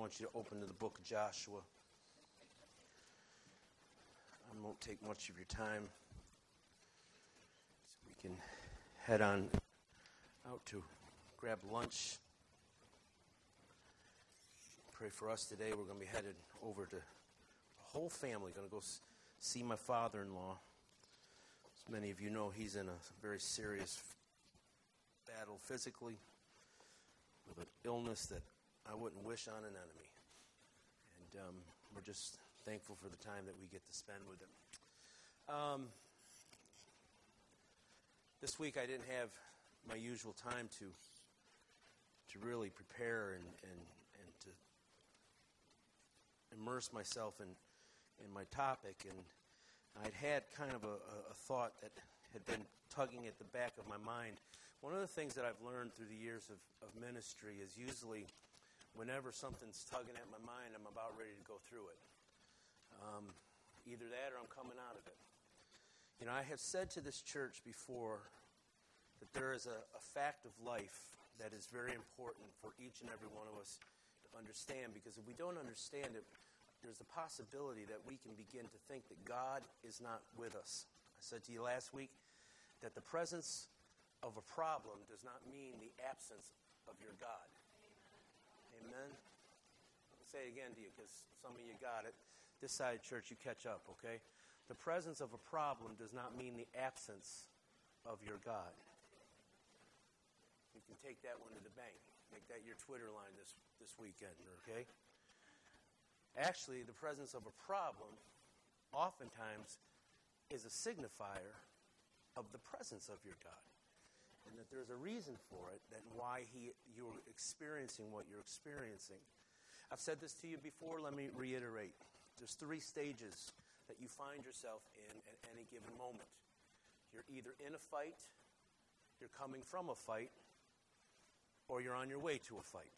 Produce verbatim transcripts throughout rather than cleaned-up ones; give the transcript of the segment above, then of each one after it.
want you to open to the book of Joshua. I won't take much of your time. So we can head on out to grab lunch. Pray for us today. We're going to be headed over to the whole family. Going to go see my father-in-law. As many of you know, he's in a very serious battle physically with an illness that I wouldn't wish on an enemy. And um, we're just thankful for the time that we get to spend with him. Um, this week I didn't have my usual time to to really prepare and, and, and to immerse myself in, in my topic. And I'd had kind of a, a thought that had been tugging at the back of my mind. One of the things that I've learned through the years of, of ministry is usually whenever something's tugging at my mind, I'm about ready to go through it. Um, either that or I'm coming out of it. You know, I have said to this church before that there is a, a fact of life that is very important for each and every one of us to understand, because if we don't understand it, there's a possibility that we can begin to think that God is not with us. I said to you last week that the presence of a problem does not mean the absence of your God. Amen? I'll say it again to you because some of you got it. This side of church, you catch up, okay? The presence of a problem does not mean the absence of your God. You can take that one to the bank. Make that your Twitter line this, this weekend, okay? Actually, the presence of a problem oftentimes is a signifier of the presence of your God. And that there's a reason for it, that why he, you're experiencing what you're experiencing. I've said this to you before, let me reiterate. There's three stages that you find yourself in at any given moment. You're either in a fight, you're coming from a fight, or you're on your way to a fight.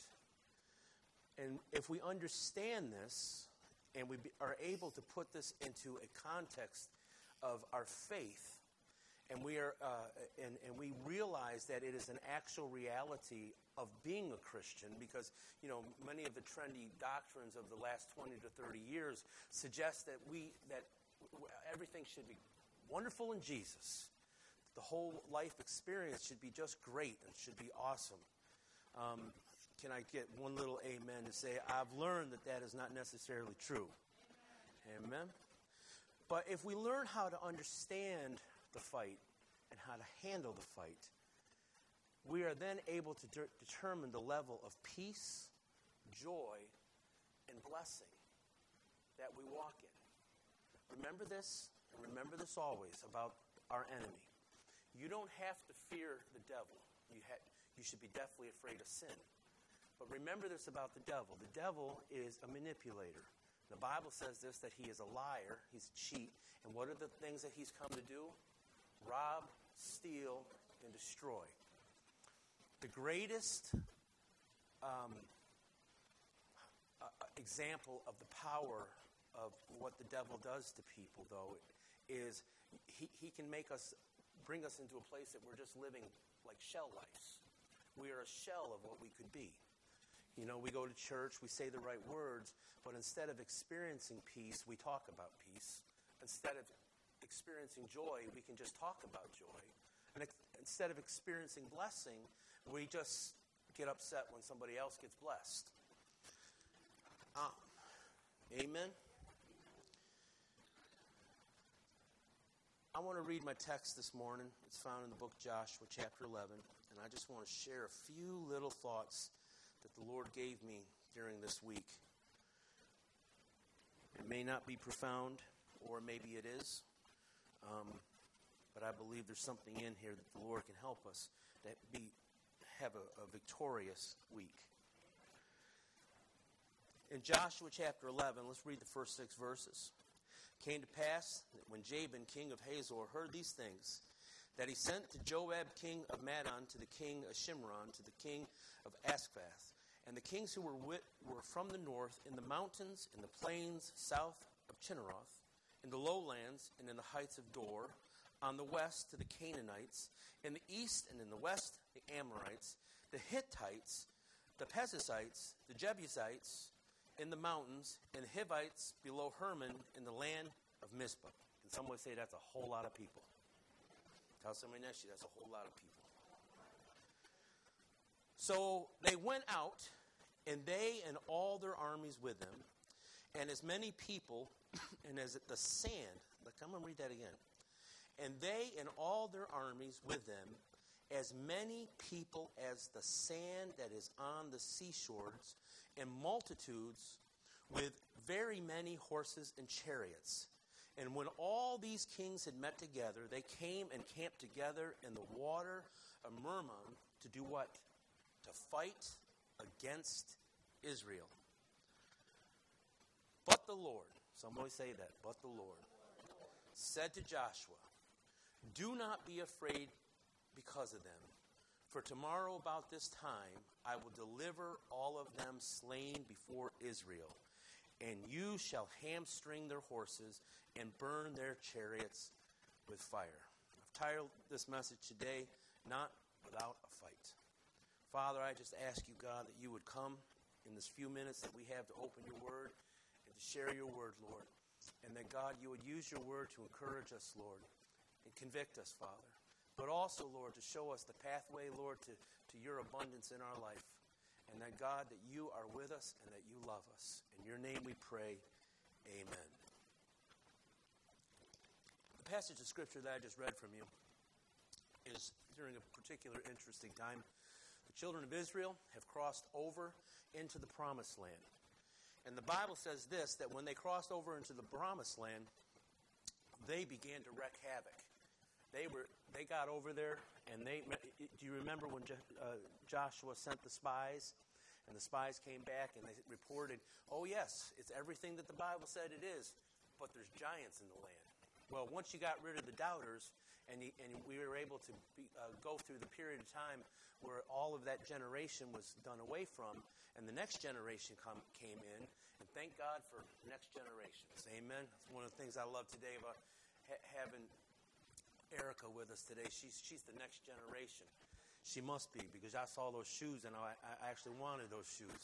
And if we understand this, and we be, are able to put this into a context of our faith, and we are, uh, and, and we realize that it is an actual reality of being a Christian, because you know many of the trendy doctrines of the last twenty to thirty years suggest that we that everything should be wonderful in Jesus. The whole life experience should be just great and should be awesome. Um, can I get one little amen to say, I've learned that that is not necessarily true. Amen? But if we learn how to understand the fight and how to handle the fight, we are then able to de- determine the level of peace, joy, and blessing that we walk in. Remember this, and remember this always about our enemy. You don't have to fear the devil. You ha- You should be deathly afraid of sin. But remember this about the devil. The devil is a manipulator. The Bible says this, that he is a liar, he's a cheat. And what are the things that he's come to do? Rob, steal, and destroy. The greatest um, uh, example of the power of what the devil does to people, though, is he, he can make us, bring us into a place that we're just living like shell lives. We are a shell of what we could be. You know, we go to church, we say the right words, but instead of experiencing peace, we talk about peace. Instead of experiencing joy, we can just talk about joy. And ex- instead of experiencing blessing, we just get upset when somebody else gets blessed. Um, amen? I want to read my text this morning. It's found in the book of Joshua, chapter eleven. And I just want to share a few little thoughts that the Lord gave me during this week. It may not be profound, or maybe it is. Um, but I believe there's something in here that the Lord can help us to be, have a, a victorious week. In Joshua chapter eleven, let's read the first six verses. It came to pass that when Jabin, king of Hazor, heard these things, that he sent to Joab, king of Madon, to the king of Shimron, to the king of Askaphath, and the kings who were wit, were from the north, in the mountains, in the plains south of Chinneroth, in the lowlands, and in the heights of Dor, on the west to the Canaanites, in the east and in the west the Amorites, the Hittites, the Perizzites, the Jebusites, in the mountains, and Hivites below Hermon in the land of Mizpah. And some would say that's a whole lot of people. Tell somebody next to you, that's a whole lot of people. So they went out, and they and all their armies with them, and as many people, and as the sand, come and read that again. And they and all their armies with them, as many people as the sand that is on the seashores, and multitudes with very many horses and chariots. And when all these kings had met together, they came and camped together in the water of Mermon to do what? To fight against Israel. But the Lord, some always say that, but the Lord, said to Joshua, do not be afraid because of them. For tomorrow about this time I will deliver all of them slain before Israel. And you shall hamstring their horses and burn their chariots with fire. I've titled this message today, Not Without a Fight. Father, I just ask you, God, that you would come in this few minutes that we have to open your word and to share your word, Lord. And that, God, you would use your word to encourage us, Lord, and convict us, Father. But also, Lord, to show us the pathway, Lord, to, to your abundance in our life. And that, God, that you are with us and that you love us. In your name we pray, amen. The passage of Scripture that I just read from you is during a particular interesting time. The children of Israel have crossed over into the Promised Land. And the Bible says this, that when they crossed over into the Promised Land, they began to wreak havoc. They were they got over there, and they do you remember when uh, Joshua sent the spies, and the spies came back and they reported, oh yes, it's everything that the Bible said it is, but there's giants in the land. Well, once you got rid of the doubters, and, he, and we were able to be, uh, go through the period of time where all of that generation was done away from, and the next generation come, came in, and thank God for next generations. Amen. That's one of the things I love today about ha- having Erica with us today. She's she's the next generation. She must be, because I saw those shoes and I, I actually wanted those shoes.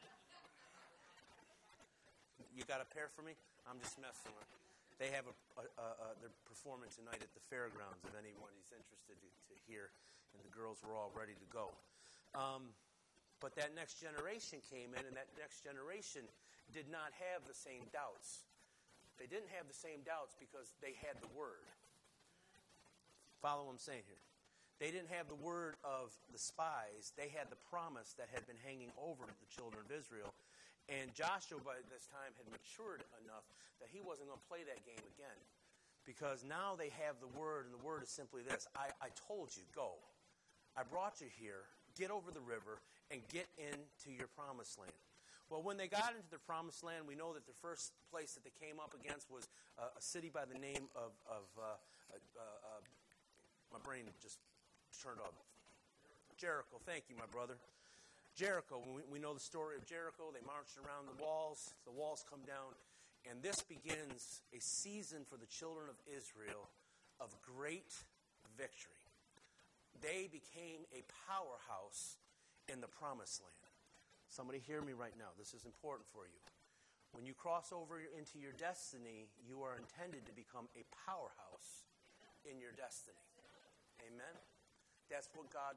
You got a pair for me? I'm just messing with. They have a, a, a, a they're performing tonight at the fairgrounds. If anyone is interested to, to hear, and the girls were all ready to go. Um, but that next generation came in, and that next generation did not have the same doubts. They didn't have the same doubts because they had the word. Follow what I'm saying here. They didn't have the word of the spies. They had the promise that had been hanging over the children of Israel. And Joshua, by this time, had matured enough that he wasn't going to play that game again. Because now they have the word, and the word is simply this. I, I told you, go. I brought you here. Get over the river and get into your promised land. Well, when they got into the promised land, we know that the first place that they came up against was uh, a city by the name of... of uh, uh, uh, My brain just turned off. Jericho. Thank you, my brother. Jericho. We, we know the story of Jericho. They marched around the walls. The walls come down. And this begins a season for the children of Israel of great victory. They became a powerhouse in the promised land. Somebody hear me right now. This is important for you. When you cross over into your destiny, you are intended to become a powerhouse in your destiny. Amen? That's what God...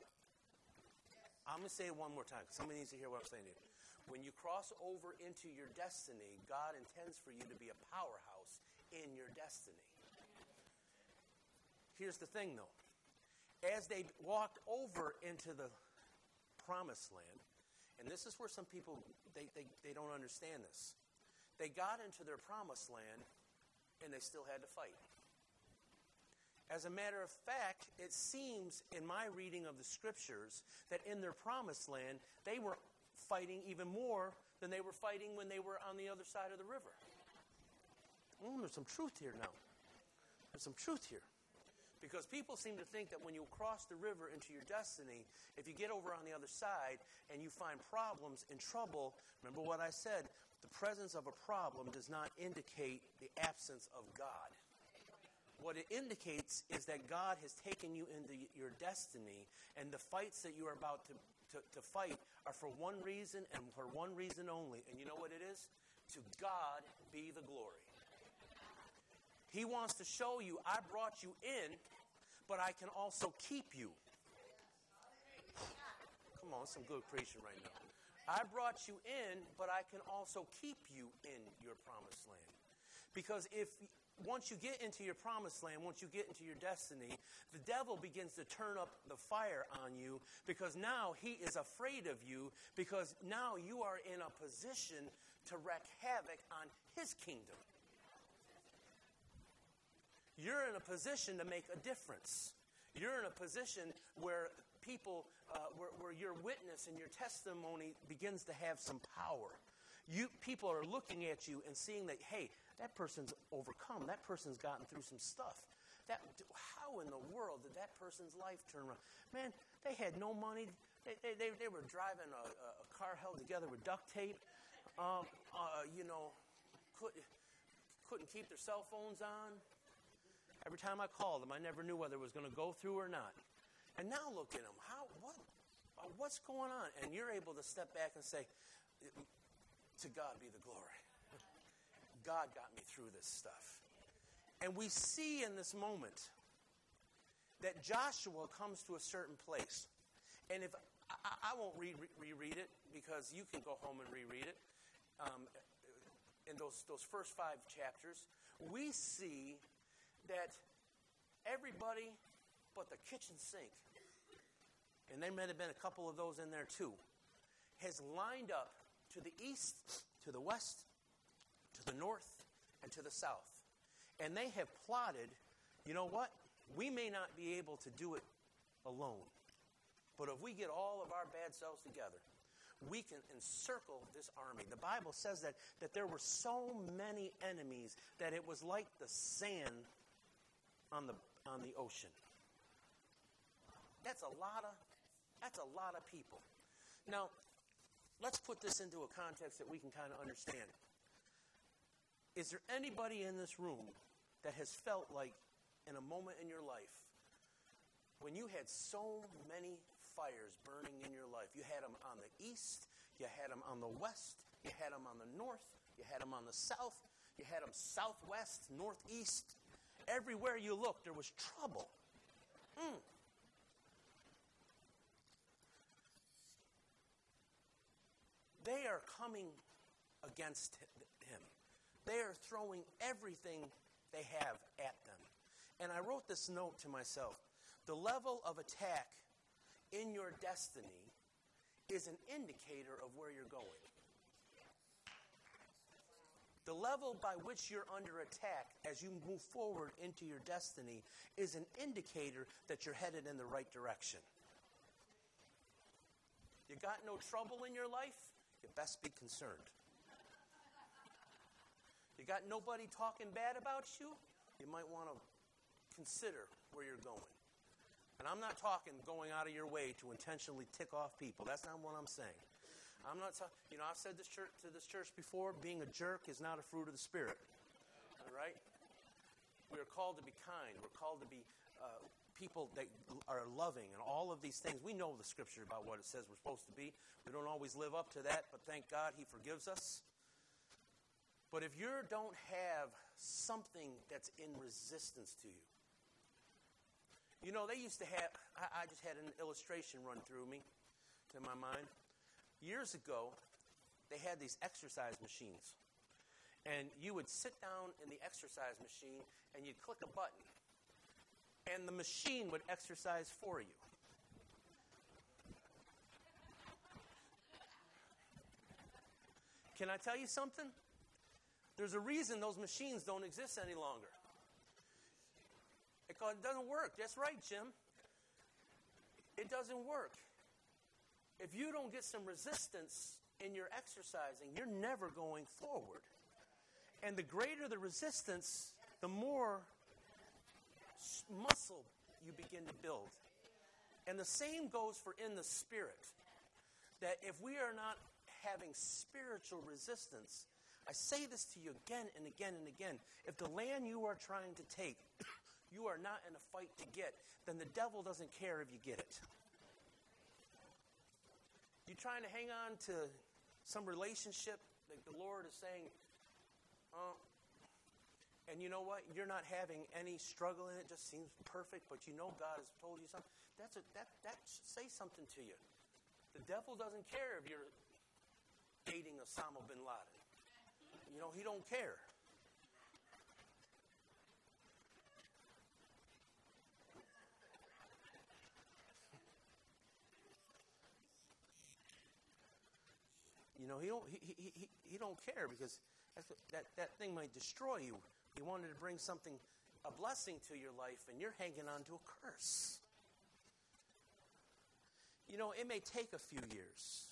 I'm going to say it one more time, because somebody needs to hear what I'm saying here. When you cross over into your destiny, God intends for you to be a powerhouse in your destiny. Here's the thing, though. As they walked over into the promised land, and this is where some people, they, they, they don't understand this. They got into their promised land, and they still had to fight. As a matter of fact, it seems in my reading of the scriptures that in their promised land, they were fighting even more than they were fighting when they were on the other side of the river. Mm, there's some truth here now. There's some truth here. Because people seem to think that when you cross the river into your destiny, if you get over on the other side and you find problems and trouble, remember what I said, the presence of a problem does not indicate the absence of God. What it indicates is that God has taken you into your destiny, and the fights that you are about to, to, to fight are for one reason and for one reason only. And you know what it is? To God be the glory. He wants to show you, I brought you in, but I can also keep you. Come on, some good preaching right now. I brought you in, but I can also keep you in your promised land. Because if once you get into your promised land, once you get into your destiny, the devil begins to turn up the fire on you because now he is afraid of you because now you are in a position to wreak havoc on his kingdom. You're in a position to make a difference. You're in a position where people, uh, where, where your witness and your testimony begins to have some power. You people are looking at you and seeing that, hey, that person's overcome. That person's gotten through some stuff. That how in the world did that person's life turn around? Man, they had no money. They they they, they were driving a, a car held together with duct tape. Um, uh, you know, couldn't couldn't keep their cell phones on. Every time I called them, I never knew whether it was going to go through or not. And now look at them. How what uh, what's going on? And you're able to step back and say, to God be the glory. God got me through this stuff. And we see in this moment that Joshua comes to a certain place. And if I, I won't re- re- reread it because you can go home and reread it. Um, in those, those first five chapters, we see that everybody but the kitchen sink, and there might have been a couple of those in there too, has lined up to the east, to the west, to the north, and to the south. And they have plotted, you know what? We may not be able to do it alone. But if we get all of our bad selves together, we can encircle this army. The Bible says that, that there were so many enemies that it was like the sand on the on the ocean. That's a lot of that's a lot of people. Now, let's put this into a context that we can kind of understand. Is there anybody in this room that has felt like in a moment in your life when you had so many fires burning in your life? You had them on the east, you had them on the west, you had them on the north, you had them on the south, you had them southwest, northeast. Everywhere you looked, there was trouble. Mm. They are coming against him. They are throwing everything they have at them. And I wrote this note to myself. The level of attack in your destiny is an indicator of where you're going. The level by which you're under attack as you move forward into your destiny is an indicator that you're headed in the right direction. You got no trouble in your life? You best be concerned. You got nobody talking bad about you? You might want to consider where you're going. And I'm not talking going out of your way to intentionally tick off people. That's not what I'm saying. I'm not talking, you know, I've said this church, to this church before, being a jerk is not a fruit of the Spirit. All right? We are called to be kind. We're called to be uh, people that are loving and all of these things. We know the Scripture about what it says we're supposed to be. We don't always live up to that, but thank God He forgives us. But if you don't have something that's in resistance to you, you know, they used to have, I, I just had an illustration run through me, to my mind. Years ago, they had these exercise machines. And you would sit down in the exercise machine and you'd click a button. And the machine would exercise for you. Can I tell you something? There's a reason those machines don't exist any longer. It doesn't work. That's right, Jim. It doesn't work. If you don't get some resistance in your exercising, you're never going forward. And the greater the resistance, the more muscle you begin to build. And the same goes for in the spirit. That if we are not having spiritual resistance, I say this to you again and again and again. If the land you are trying to take, you are not in a fight to get, then the devil doesn't care if you get it. You trying to hang on to some relationship that the Lord is saying, uh, and you know what? You're not having any struggle in it. It just seems perfect, but you know God has told you something. That's a, that, that should say something to you. The devil doesn't care if you're dating Osama bin Laden. You know, he don't care. You know, he don't he he he, he don't care because that's, that that thing might destroy you. He wanted to bring something, a blessing to your life, and you're hanging on to a curse. You know, it may take a few years.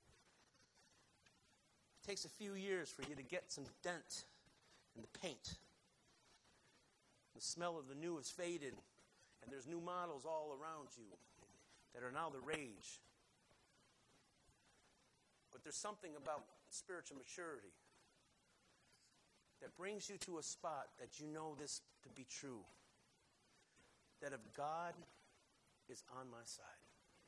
It takes a few years for you to get some dent in the paint. The smell of the new is faded, and there's new models all around you that are now the rage. But there's something about spiritual maturity that brings you to a spot that you know this to be true. That if God is on my side.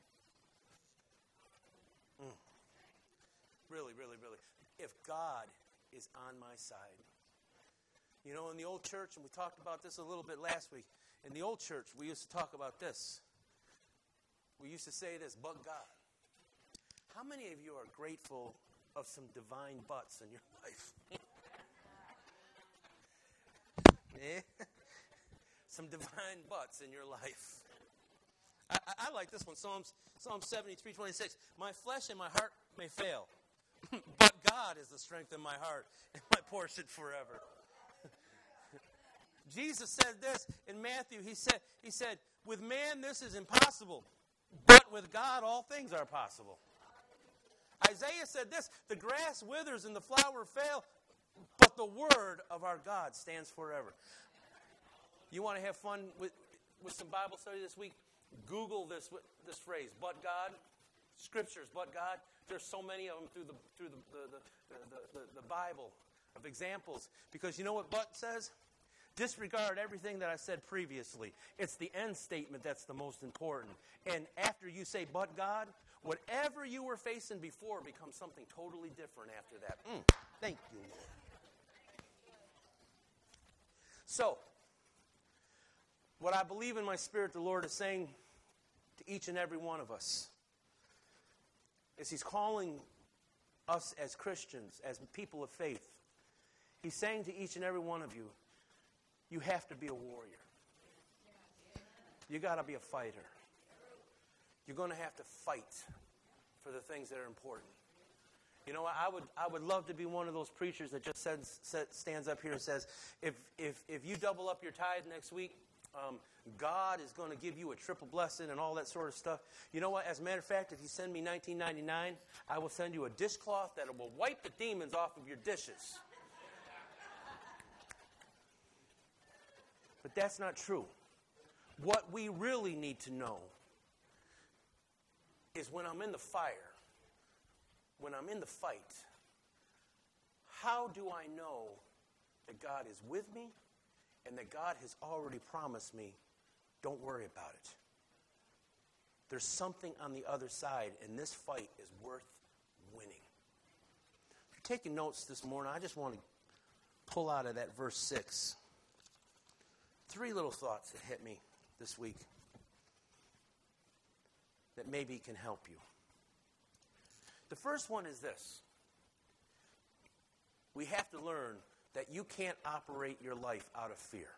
Mm. Really, really, really. If God is on my side. You know, in the old church, and we talked about this a little bit last week, in the old church, we used to talk about this. We used to say this, but God. How many of you are grateful of some divine butts in your life? Yeah. Some divine butts in your life. I, I, I like this one, Psalms, Psalm seventy-three twenty-six. My flesh and my heart may fail, but God is the strength of my heart and my portion forever. Jesus said this in Matthew. He said, he said, with man this is impossible, but with God all things are possible. Isaiah said this, the grass withers and the flower fail, but the word of our God stands forever. You want to have fun with, with some Bible study this week? Google this this phrase, but God, scriptures, but God. There's so many of them through the through the the, the, the, the, the Bible of examples. Because you know what but says? Disregard everything that I said previously. It's the end statement that's the most important. And after you say, but God, whatever you were facing before becomes something totally different after that. Mm, thank you, Lord. So, what I believe in my spirit the Lord is saying to each and every one of us is He's calling us as Christians, as people of faith. He's saying to each and every one of you, you have to be a warrior. You got to be a fighter. You're going to have to fight for the things that are important. You know, I would I would love to be one of those preachers that just says, stands up here and says, if if if you double up your tithe next week, um, God is going to give you a triple blessing and all that sort of stuff. You know what? As a matter of fact, if you send me nineteen ninety-nine, I will send you a dishcloth that will wipe the demons off of your dishes. But that's not true. What we really need to know is when I'm in the fire, when I'm in the fight, how do I know that God is with me and that God has already promised me, don't worry about it. There's something on the other side, and this fight is worth winning. If you're taking notes this morning, I just want to pull out of that verse six. Three little thoughts that hit me this week that maybe can help you. The first one is this. We have to learn that you can't operate your life out of fear.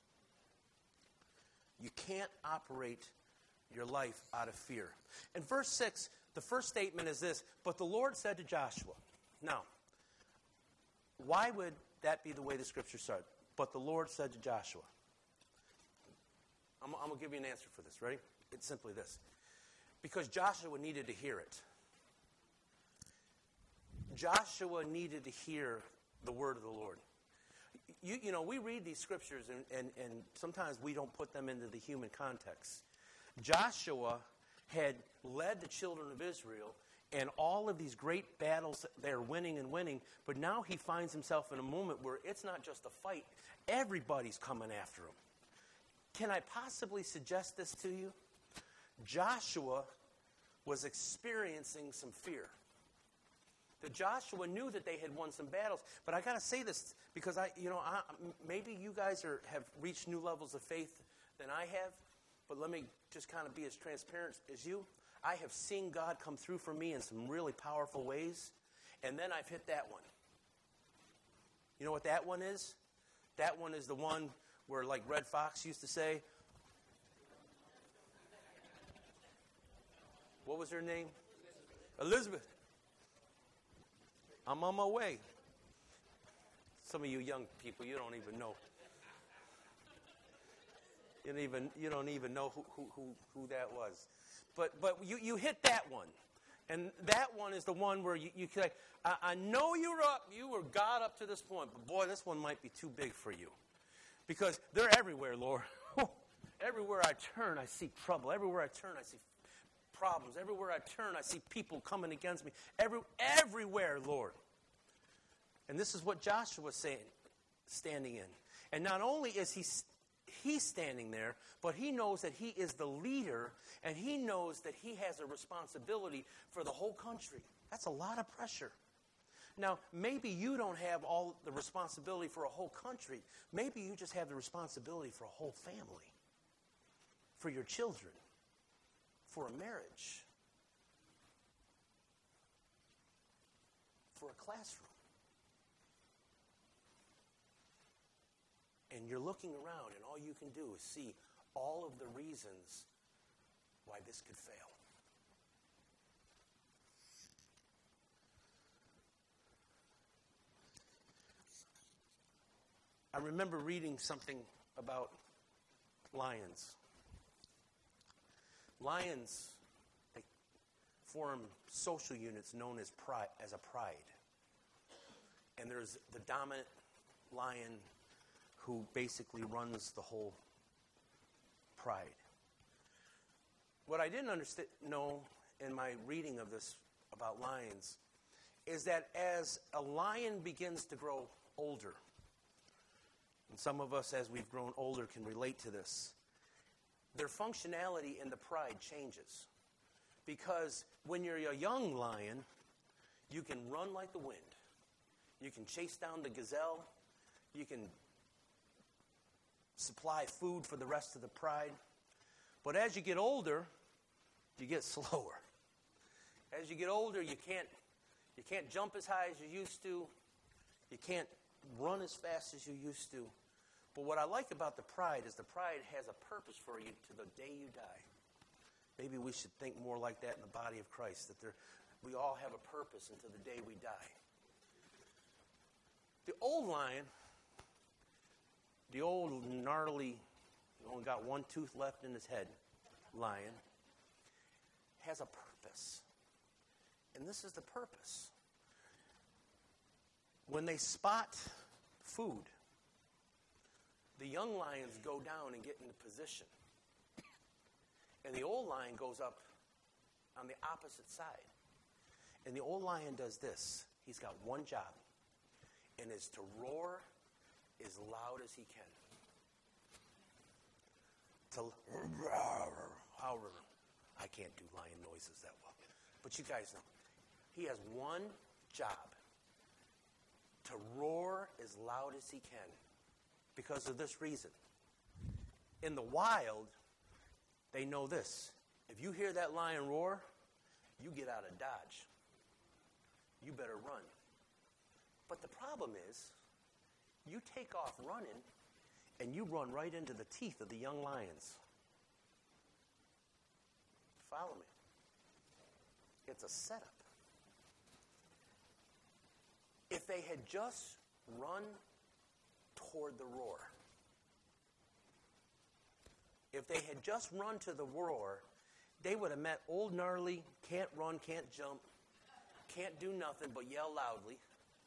You can't operate your life out of fear. In verse six, the first statement is this, but the Lord said to Joshua. Now, why would that be the way the scripture started? But the Lord said to Joshua. I'm, I'm going to give you an answer for this. Ready? It's simply this. Because Joshua needed to hear it. Joshua needed to hear the word of the Lord. You, you know, we read these scriptures, and, and, and sometimes we don't put them into the human context. Joshua had led the children of Israel in all of these great battles. They're winning and winning, but now he finds himself in a moment where it's not just a fight. Everybody's coming after him. Can I possibly suggest this to you? Joshua was experiencing some fear. That Joshua knew that they had won some battles, but I got to say this because I, you know, I, maybe you guys are have reached new levels of faith than I have, but let me just kind of be as transparent as you. I have seen God come through for me in some really powerful ways, and then I've hit that one. You know what that one is? That one is the one where, like Red Fox used to say, what was her name? Elizabeth. I'm on my way. Some of you young people, you don't even know. You don't even you don't even know who who who, who that was. But but you, you hit that one. And that one is the one where you, you like, I, I know you were up, you were God up to this point, but boy, this one might be too big for you. Because they're everywhere, Lord. Everywhere I turn, I see trouble. Everywhere I turn, I see problems. Everywhere I turn, I see people coming against me. Every, everywhere, Lord. And this is what Joshua was saying, standing in. And not only is he he's standing there, but he knows that he is the leader, and he knows that he has a responsibility for the whole country. That's a lot of pressure. Now, maybe you don't have all the responsibility for a whole country. Maybe you just have the responsibility for a whole family, for your children, for a marriage, for a classroom. And you're looking around, and all you can do is see all of the reasons why this could fail. I remember reading something about lions. Lions, they form social units known as pride, as a pride. And there's the dominant lion who basically runs the whole pride. What I didn't understand, know in my reading of this about lions is that as a lion begins to grow older, and some of us as we've grown older can relate to this, their functionality in the pride changes. Because when you're a young lion, you can run like the wind. You can chase down the gazelle. You can supply food for the rest of the pride. But as you get older, you get slower. As you get older, you can't you can't jump as high as you used to. You can't run as fast as you used to. But what I like about the pride is the pride has a purpose for you to the day you die. Maybe we should think more like that in the body of Christ, that there, we all have a purpose until the day we die. The old lion, the old gnarly, only got one tooth left in his head lion, has a purpose. And this is the purpose. When they spot food, the young lions go down and get into position. And the old lion goes up on the opposite side. And the old lion does this. He's got one job, and is to roar as loud as he can. To however, I can't do lion noises that well. But you guys know. He has one job. To roar as loud as he can. Because of this reason. In the wild, they know this. If you hear that lion roar, you get out of dodge. You better run. But the problem is, you take off running, and you run right into the teeth of the young lions. Follow me. It's a setup. If they had just run toward the roar, if they had just run to the roar, they would have met old gnarly, can't run, can't jump, can't do nothing but yell loudly,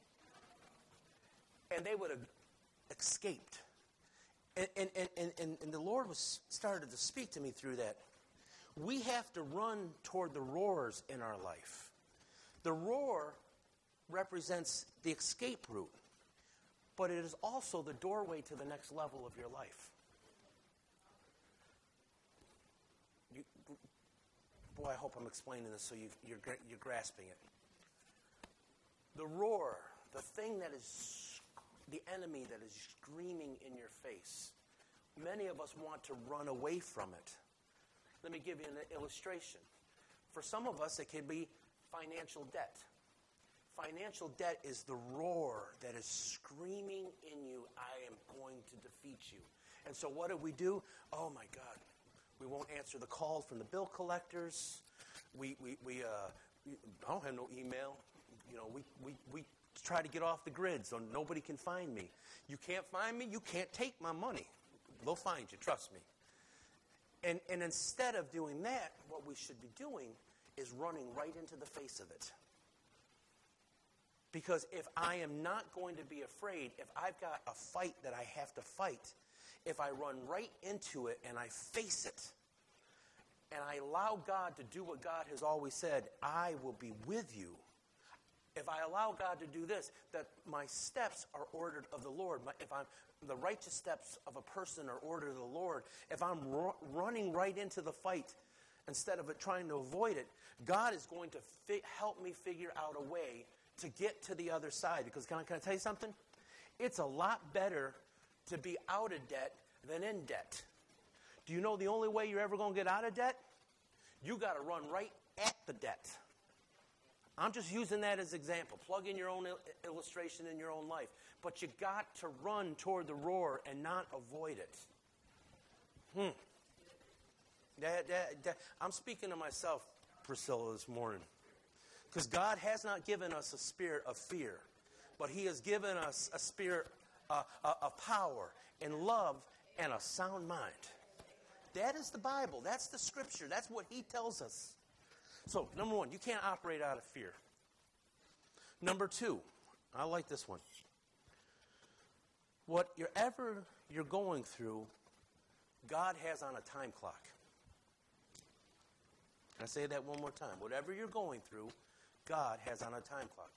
and they would have escaped. And, and, and, and, and the Lord was started to speak to me through that. We have to run toward the roars in our life. The roar represents the escape route, but it is also the doorway to the next level of your life. You, boy, I hope I'm explaining this so you, you're, you're grasping it. The roar, the thing that is, the enemy that is screaming in your face, many of us want to run away from it. Let me give you an illustration. For some of us, it can be financial debt. Financial debt is the roar that is screaming in you, I am going to defeat you. And so what do we do? Oh my God, we won't answer the call from the bill collectors. We, we, we uh, I don't have no email. You know, we, we, we try to get off the grid so nobody can find me. You can't find me, you can't take my money. They'll find you, trust me. And, and instead of doing that, what we should be doing is running right into the face of it. Because if I am not going to be afraid, if I've got a fight that I have to fight, if I run right into it and I face it, and I allow God to do what God has always said, I will be with you. If I allow God to do this, that my steps are ordered of the Lord. My, if I'm the righteous steps of a person are ordered of the Lord. If I'm ru- running right into the fight instead of it trying to avoid it, God is going to fi- help me figure out a way to get to the other side. Because can I, can I tell you something? It's a lot better to be out of debt than in debt. Do you know the only way you're ever going to get out of debt? You got to run right at the debt. I'm just using that as an example. Plug in your own il- illustration in your own life. But you got to run toward the roar and not avoid it. Hmm. That, that, that, I'm speaking to myself, Priscilla, this morning. Because God has not given us a spirit of fear, but He has given us a spirit uh, uh, of power and love and a sound mind. That is the Bible. That's the Scripture. That's what He tells us. So, number one, you can't operate out of fear. Number two, I like this one. Whatever you're going through, God has on a time clock. Can I say that one more time? Whatever you're going through, God has on a time clock.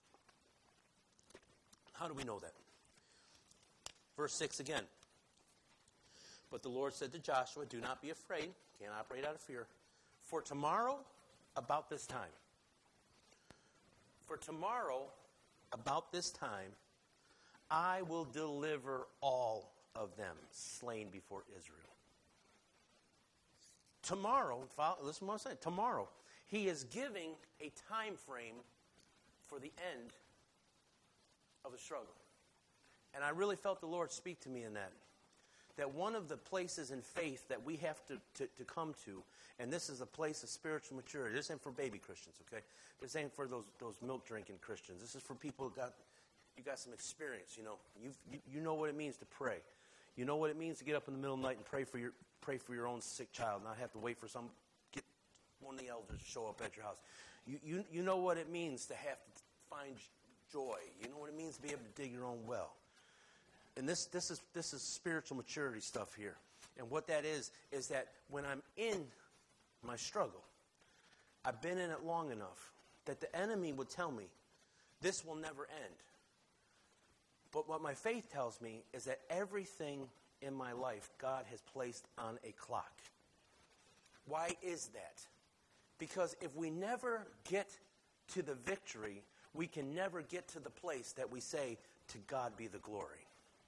How do we know that? Verse six again. But the Lord said to Joshua, do not be afraid. Can't operate out of fear. For tomorrow, about this time. For tomorrow, about this time, I will deliver all of them slain before Israel. Tomorrow, listen to what I'm saying. Tomorrow, He is giving a time frame for the end of the struggle. And I really felt the Lord speak to me in that. That one of the places in faith that we have to, to, to come to, and this is a place of spiritual maturity. This ain't for baby Christians, okay? This ain't for those those milk drinking Christians. This is for people who got you got some experience. You know, You've, you you know what it means to pray. You know what it means to get up in the middle of the night and pray for your pray for your own sick child, not have to wait for some get one of the elders to show up at your house. You you you know what it means to have to find joy. You know what it means to be able to dig your own well. And this this is this is spiritual maturity stuff here. And what that is, is that when I'm in my struggle, I've been in it long enough that the enemy would tell me, this will never end. But what my faith tells me is that everything in my life God has placed on a clock. Why is that? Because if we never get to the victory, we can never get to the place that we say, to God be the glory.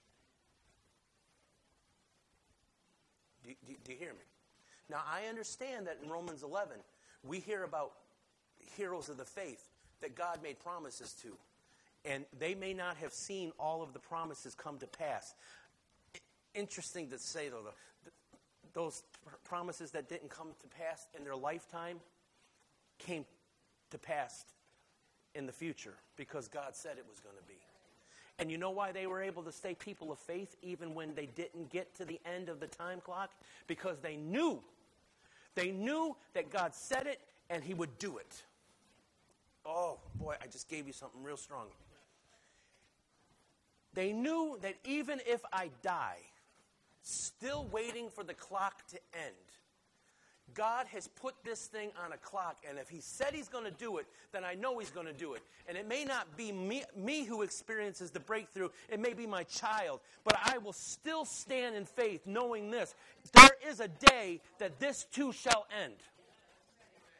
Do, do, do you hear me? Now, I understand that in Romans eleven, we hear about heroes of the faith that God made promises to. And they may not have seen all of the promises come to pass. Interesting to say, though, the, those promises that didn't come to pass in their lifetime came to pass in the future because God said it was going to be. And you know why they were able to stay people of faith even when they didn't get to the end of the time clock? Because they knew. They knew that God said it and He would do it. Oh, boy, I just gave you something real strong. They knew that even if I die, still waiting for the clock to end, God has put this thing on a clock, and if He said He's going to do it, then I know He's going to do it. And it may not be me, me who experiences the breakthrough. It may be my child. But I will still stand in faith knowing this. There is a day that this too shall end.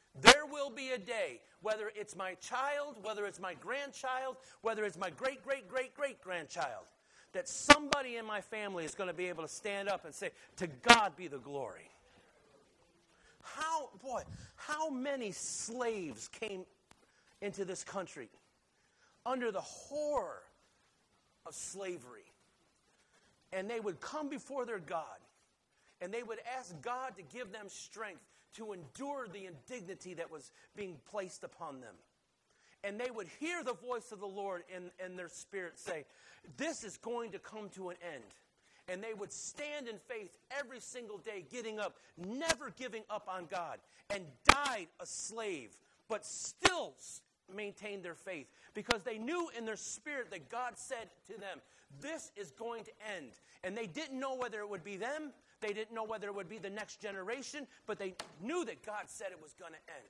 There will be a day, whether it's my child, whether it's my grandchild, whether it's my great, great, great, great grandchild, that somebody in my family is going to be able to stand up and say, to God be the glory. How, boy, how many slaves came into this country under the horror of slavery? And they would come before their God, and they would ask God to give them strength to endure the indignity that was being placed upon them. And they would hear the voice of the Lord in, in their spirit say, this is going to come to an end. And they would stand in faith every single day, getting up, never giving up on God, and died a slave, but still maintained their faith because they knew in their spirit that God said to them, this is going to end. And they didn't know whether it would be them. They didn't know whether it would be the next generation, but they knew that God said it was going to end.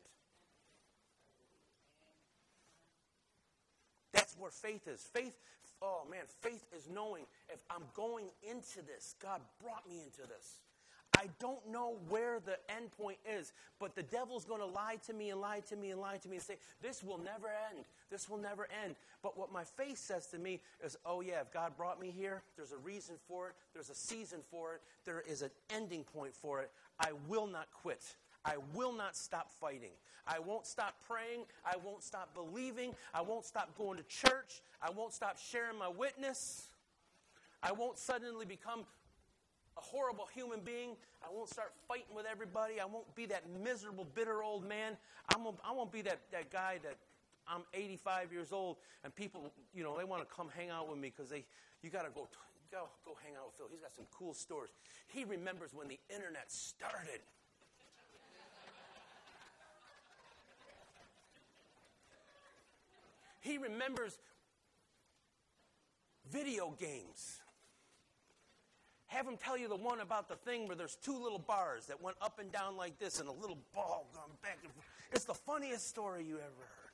That's where faith is. Faith, oh man, faith is knowing if I'm going into this, God brought me into this. I don't know where the end point is, but the devil's going to lie to me and lie to me and lie to me and say, this will never end. This will never end. But what my faith says to me is, oh yeah, if God brought me here, there's a reason for it. There's a season for it. There is an ending point for it. I will not quit. I will not stop fighting. I won't stop praying. I won't stop believing. I won't stop going to church. I won't stop sharing my witness. I won't suddenly become a horrible human being. I won't start fighting with everybody. I won't be that miserable, bitter old man. I'm a, I won't be that, that guy that I'm eighty-five years old and people, you know, they want to come hang out with me because they, you got to go, go, go hang out with Phil. He's got some cool stories. He remembers when the internet started. He remembers video games. Have him tell you the one about the thing where there's two little bars that went up and down like this and a little ball going back and forth. It's the funniest story you ever heard.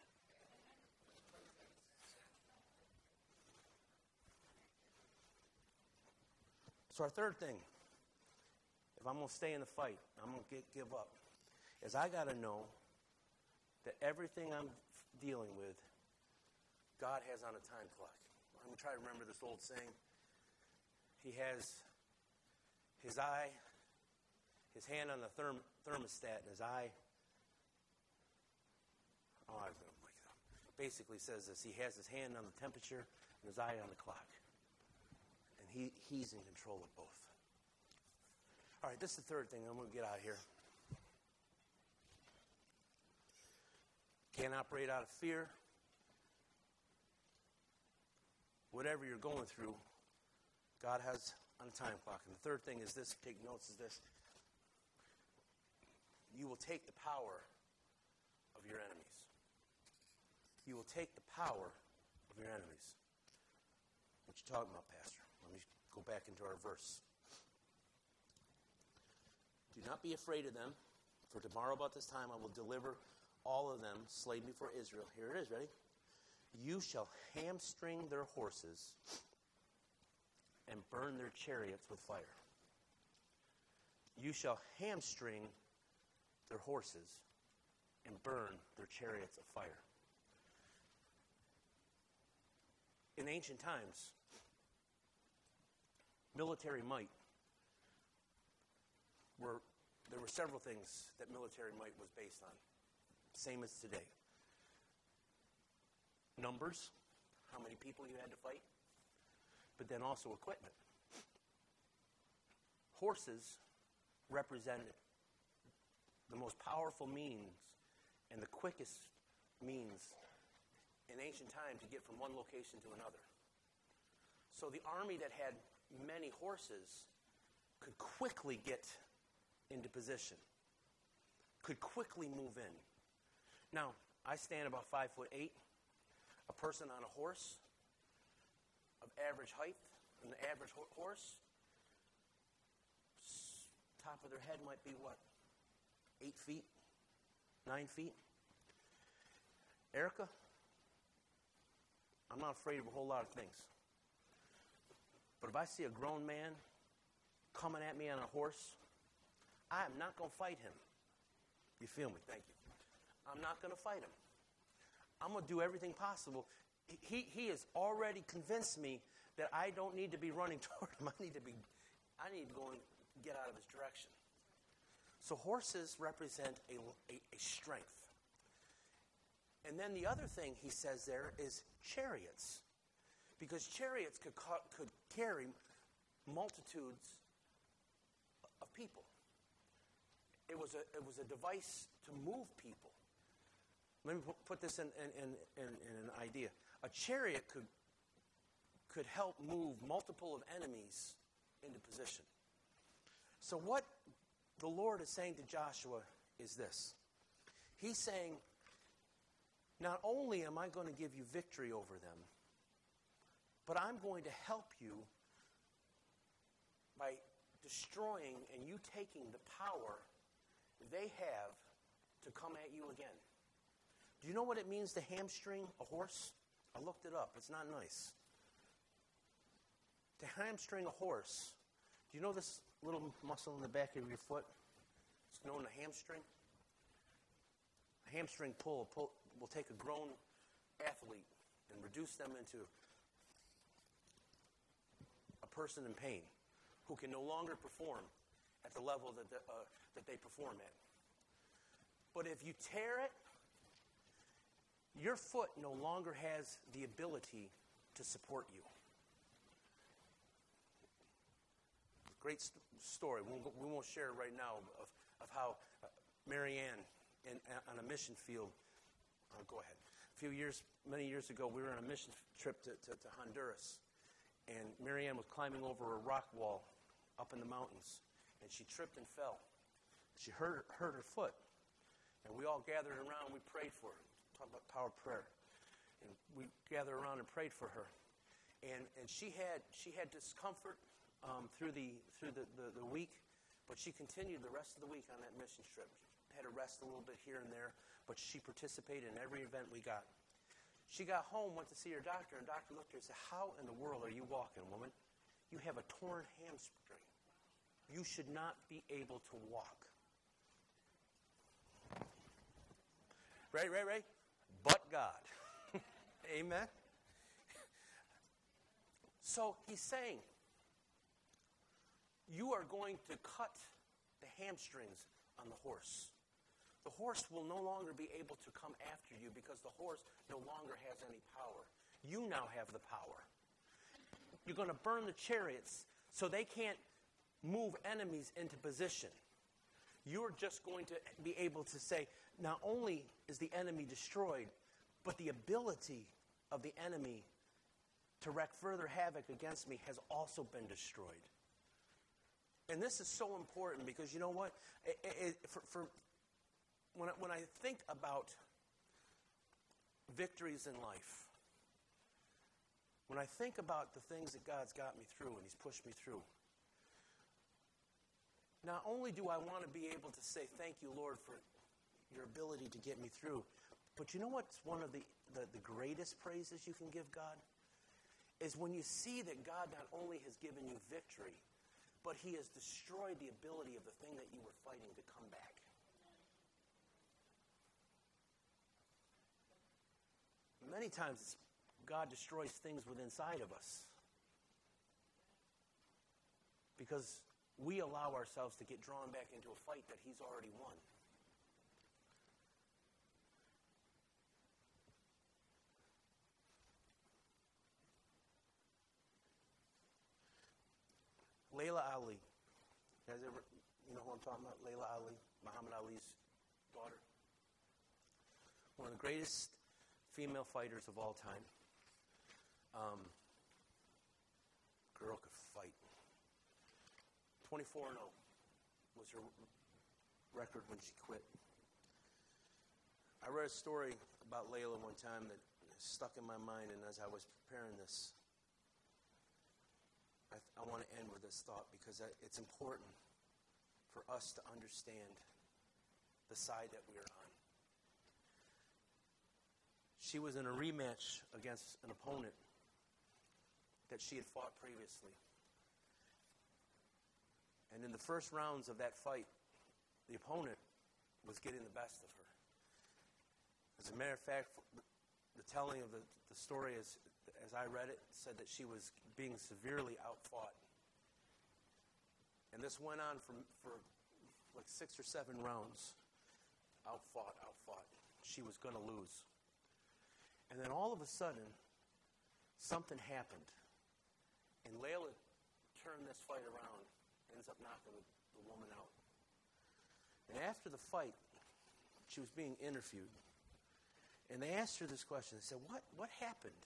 So our third thing, if I'm going to stay in the fight, I'm going to give up, is I got to know that everything I'm dealing with, God has on a time clock. I'm going to try to remember this old saying. He has his eye, his hand on the therm, thermostat, and his eye, oh, I don't know, basically says this. He has his hand on the temperature and his eye on the clock. And he, he's in control of both. All right, this is the third thing. I'm going to get out of here. Can't operate out of fear. Whatever you're going through, God has on a time clock. And the third thing is this, take notes, is this. You will take the power of your enemies. You will take the power of your enemies. What you talking about, Pastor? Let me go back into our verse. Do not be afraid of them, for tomorrow about this time I will deliver all of them slain before Israel. Here it is, ready? You shall hamstring their horses and burn their chariots with fire. You shall hamstring their horses and burn their chariots of fire. In ancient times, military might were, there were several things that military might was based on. Same as today. Numbers, how many people you had to fight, but then also equipment. Horses represented the most powerful means and the quickest means in ancient time to get from one location to another. So the army that had many horses could quickly get into position, could quickly move in. Now, I stand about five foot eight. A person on a horse of average height, an average ho- horse, top of their head might be what? Eight feet? Nine feet? Erica, I'm not afraid of a whole lot of things. But if I see a grown man coming at me on a horse, I am not going to fight him. You feel me? Thank you. I'm not going to fight him. I'm going to do everything possible. He, he has already convinced me that I don't need to be running toward him. I need to be, I need to go and get out of his direction. So horses represent a, a, a strength. And then the other thing he says there is chariots. Because chariots could, ca- could carry multitudes of people. It was a, it was a device to move people. Let me put this in, in, in, in, in an idea. A chariot could, could help move multiple of enemies into position. So what the Lord is saying to Joshua is this. He's saying, not only am I going to give you victory over them, but I'm going to help you by destroying and you taking the power they have to come at you again. Do you know what it means to hamstring a horse? I looked it up. It's not nice. To hamstring a horse, do you know this little muscle in the back of your foot? It's known as a hamstring. A hamstring pull, pull will take a grown athlete and reduce them into a person in pain who can no longer perform at the level that, the, uh, that they perform at. But if you tear it, your foot no longer has the ability to support you. Great st- story. We won't, we won't share it right now of, of how uh, Marianne in, on a mission field, uh, go ahead. A few years, many years ago, we were on a mission trip to, to, to Honduras. And Marianne was climbing over a rock wall up in the mountains. And she tripped and fell. She hurt, hurt her foot. And we all gathered around and we prayed for her. Talk about power of prayer. And we gathered around and prayed for her. And and she had she had discomfort um, through the through the, the, the week, but she continued the rest of the week on that mission trip. Had to rest a little bit here and there, but she participated in every event we got. She got home, went to see her doctor, and the doctor looked at her and said, "How in the world are you walking, woman? You have a torn hamstring. You should not be able to walk." Right, right, right? But God. Amen? So he's saying, you are going to cut the hamstrings on the horse. The horse will no longer be able to come after you because the horse no longer has any power. You now have the power. You're going to burn the chariots so they can't move enemies into position. You're just going to be able to say, not only is the enemy destroyed, but the ability of the enemy to wreak further havoc against me has also been destroyed. And this is so important because you know what? It, it, for, for when I, when I think about victories in life, when I think about the things that God's got me through and He's pushed me through, not only do I want to be able to say thank you, Lord, for your ability to get me through, but you know what's one of the, the, the greatest praises you can give God? Is when you see that God not only has given you victory, but He has destroyed the ability of the thing that you were fighting to come back. Many times God destroys things within inside of us because we allow ourselves to get drawn back into a fight that He's already won. Layla Ali. You guys ever, you know who I'm talking about? Layla Ali, Muhammad Ali's daughter. One of the greatest female fighters of all time. Um, girl could fight. twenty-four and oh was her record when she quit. I read a story about Layla one time that stuck in my mind, and as I was preparing this, I, I want to end with this thought because it's important for us to understand the side that we are on. She was in a rematch against an opponent that she had fought previously. And in the first rounds of that fight, the opponent was getting the best of her. As a matter of fact, the telling of the, the story, as, as I read it, said that she was being severely outfought. And this went on for, for like six or seven rounds. Outfought, outfought. She was going to lose. And then all of a sudden, something happened. And Layla turned this fight around, ends up knocking the, the woman out. And after the fight, she was being interviewed. And they asked her this question. They said, what, what happened?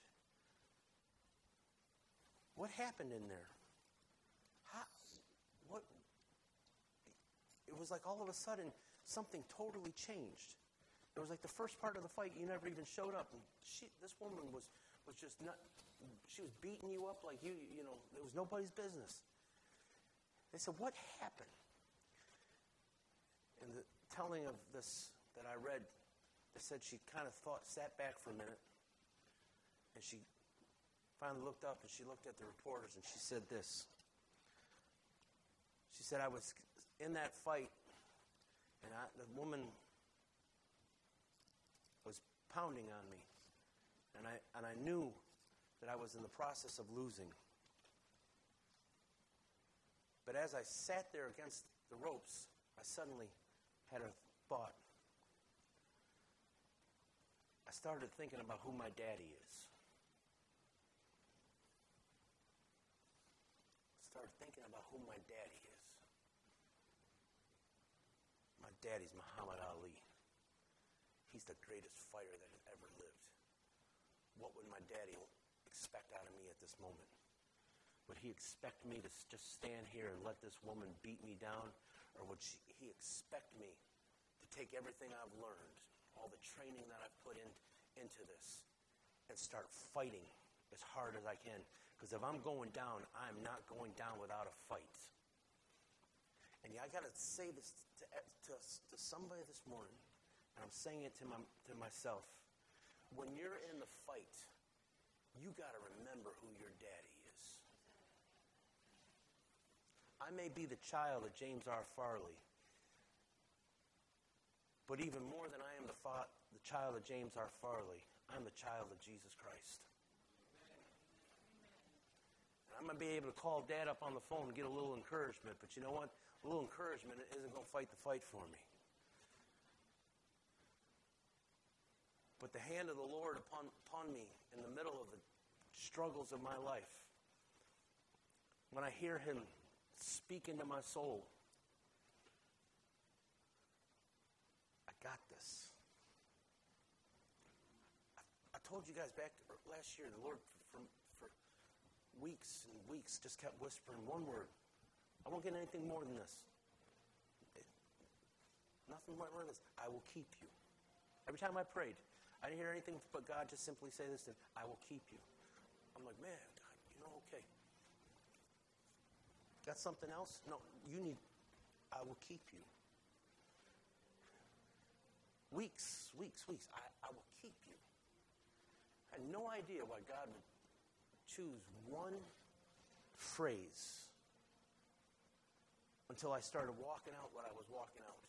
What happened in there? How, what? It was like all of a sudden, something totally changed. It was like the first part of the fight, you never even showed up. And she, this woman was, was just not, she was beating you up like you, you know, it was nobody's business. They said, what happened? And the telling of this that I read, they said she kind of thought, sat back for a minute, and she finally looked up and she looked at the reporters and she said this. She said, I was in that fight, and I, the woman was pounding on me, and I and I knew that I was in the process of losing. But as I sat there against the ropes, I suddenly had a thought. I started thinking about who my daddy is. I started thinking about who my daddy is. My daddy's Muhammad Ali. He's the greatest fighter that has ever lived. What would my daddy expect out of me at this moment? Would he expect me to just stand here and let this woman beat me down? Or would she, he expect me to take everything I've learned, all the training that I've put in, into this, and start fighting as hard as I can? Because if I'm going down, I'm not going down without a fight. And yeah, I got to say this to, to, to somebody this morning, and I'm saying it to, my, to myself. When you're in the fight, you got to remember who your daddy is. I may be the child of James R. Farley, but even more than I am the, fa- the child of James R. Farley, I'm the child of Jesus Christ. And I'm going to be able to call Dad up on the phone and get a little encouragement, but you know what? A little encouragement isn't going to fight the fight for me. But the hand of the Lord upon, upon me in the middle of the struggles of my life, when I hear him speak into my soul, I got this. I, I told you guys back last year, the Lord for, for weeks and weeks just kept whispering one word. I won't get anything more than this. It, nothing more than this. I will keep you. Every time I prayed, I didn't hear anything but God just simply say this, I will keep you. I'm like, man, God, you know, okay. Got something else? No, you need, I will keep you. Weeks, weeks, weeks, I, I will keep you. I had no idea why God would choose one phrase until I started walking out what I was walking out.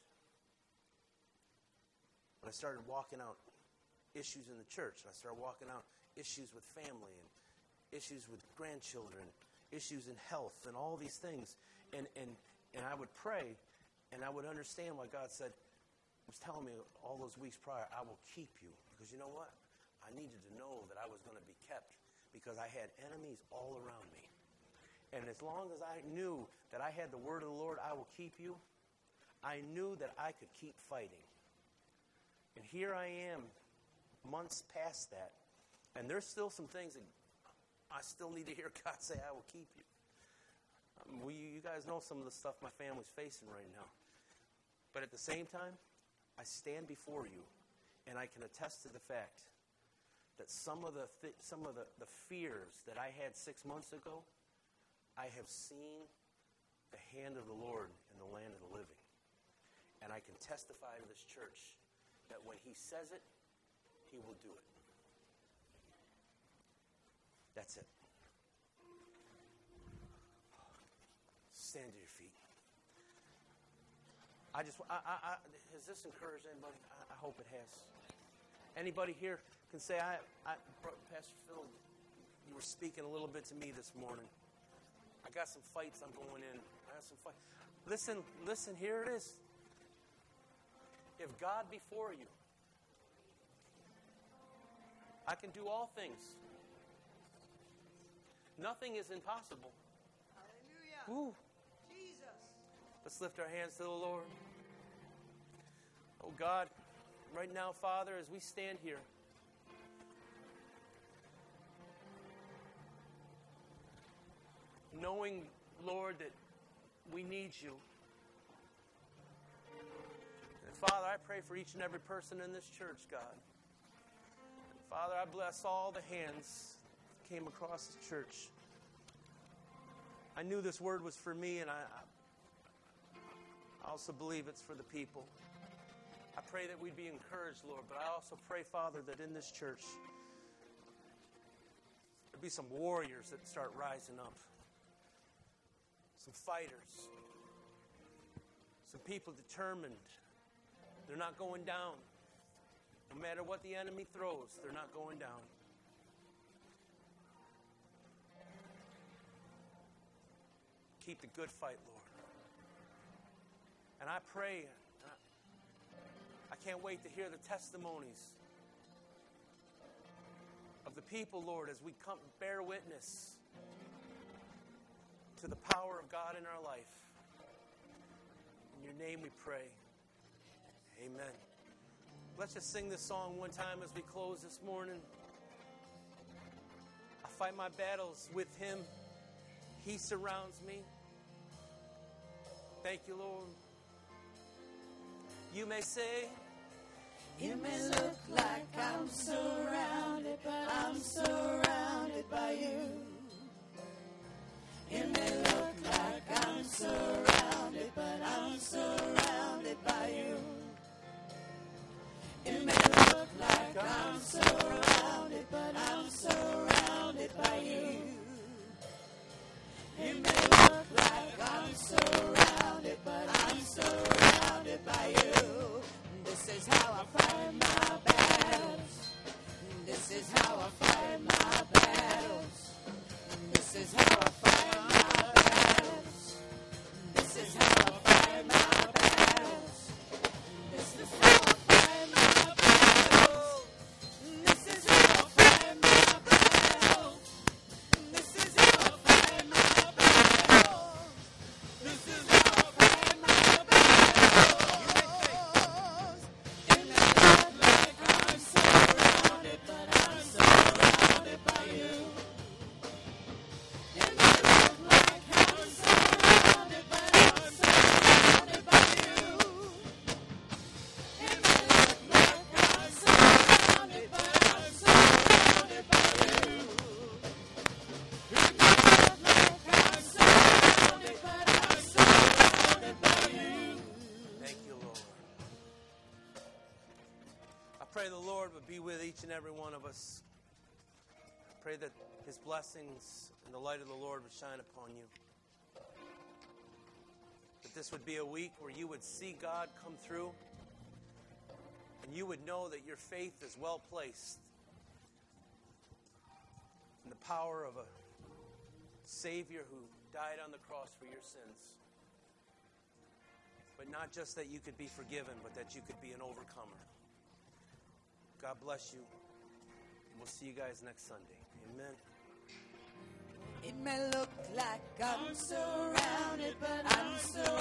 When I started walking out issues in the church, and I started walking out issues with family and issues with grandchildren, issues in health, and all these things. And, and, and I would pray, and I would understand why God said, was telling me all those weeks prior, I will keep you. Because you know what? I needed to know that I was going to be kept because I had enemies all around me. And as long as I knew that I had the word of the Lord, I will keep you, I knew that I could keep fighting. And here I am, months past that, and there's still some things that I still need to hear God say, I will keep you. Um, we, you guys know some of the stuff my family's facing right now. But at the same time, I stand before you, and I can attest to the fact that some of the th- some of the, the fears that I had six months ago, I have seen the hand of the Lord in the land of the living. And I can testify to this church that when he says it, he will do it. That's it. Stand to your feet. I just, I, I, I, has this encouraged anybody? I, I hope it has. Anybody here can say, I, I, Pastor Phil, you were speaking a little bit to me this morning. I got some fights I'm going in. I got some fights. Listen, listen, here it is. If God be for you, I can do all things. Nothing is impossible. Hallelujah. Ooh. Jesus. Let's lift our hands to the Lord. Oh God, right now, Father, as we stand here, knowing, Lord, that we need you. And Father, I pray for each and every person in this church, God. And Father, I bless all the hands that came across the church. I knew this word was for me, and I, I also believe it's for the people. I pray that we'd be encouraged, Lord, but I also pray, Father, that in this church there'd be some warriors that start rising up. Some fighters. Some people determined. They're not going down. No matter what the enemy throws, they're not going down. Keep the good fight, Lord. And I pray, I can't wait to hear the testimonies of the people, Lord, as we come bear witness to the power of God in our life. In your name we pray. Amen. Let's just sing this song one time as we close this morning. I fight my battles with him. He surrounds me. Thank you, Lord. You may say, it may look like I'm surrounded, but I'm surrounded by you. It may look like I'm surrounded, but I'm surrounded by you. It may look like I'm surrounded, but I'm surrounded by you. It may look like I'm surrounded, but I'm surrounded by you. This is how I fight my battles. This is how I fight my battles. This is how I fight my battles. This is how I fight my battles. This is how I fight my battles. This is how I fight my battles. This is how I fight my battles. This is how I fight my battles. It may look like I'm surrounded, but I'm surrounded by you. It may look like I'm surrounded, but I'm surrounded by you. It may look like I'm surrounded, but I'm surrounded by you. It may look like I'm surrounded, but I'm surrounded by you. thank you, Lord. I pray the Lord would be with each and every one of us. I pray that his blessings and the light of the Lord would shine upon you. That this would be a week where you would see God come through and you would know that your faith is well placed in the power of a Savior who died on the cross for your sins. But not just that you could be forgiven, but that you could be an overcomer. God bless you. We'll see you guys next Sunday. Amen. It may look like I'm surrounded, but I'm surrounded.